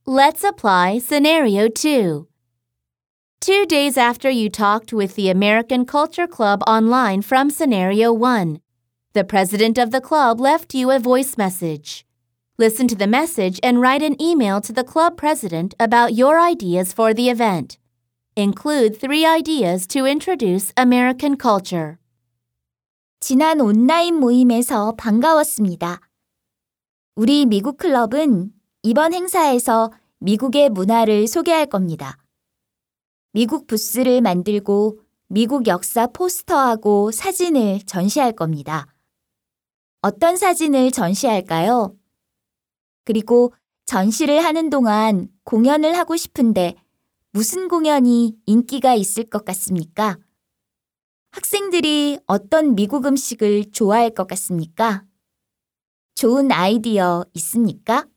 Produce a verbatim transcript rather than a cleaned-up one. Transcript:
Let's apply Scenario two. Two days after you talked with the American Culture Club online from Scenario one, the president of the club left you a voice message. Listen to the message and write an email to the club president about your ideas for the event. Include three ideas to introduce American culture. 지난 온라인 모임에서 반가웠습니다. 우리 미국 클럽은 이번 행사에서 미국의 문화를 소개할 겁니다. 미국 부스를 만들고 미국 역사 포스터하고 사진을 전시할 겁니다. 어떤 사진을 전시할까요? 그리고 전시를 하는 동안 공연을 하고 싶은데 무슨 공연이 인기가 있을 것 같습니까? 학생들이 어떤 미국 음식을 좋아할 것 같습니까? 좋은 아이디어 있습니까?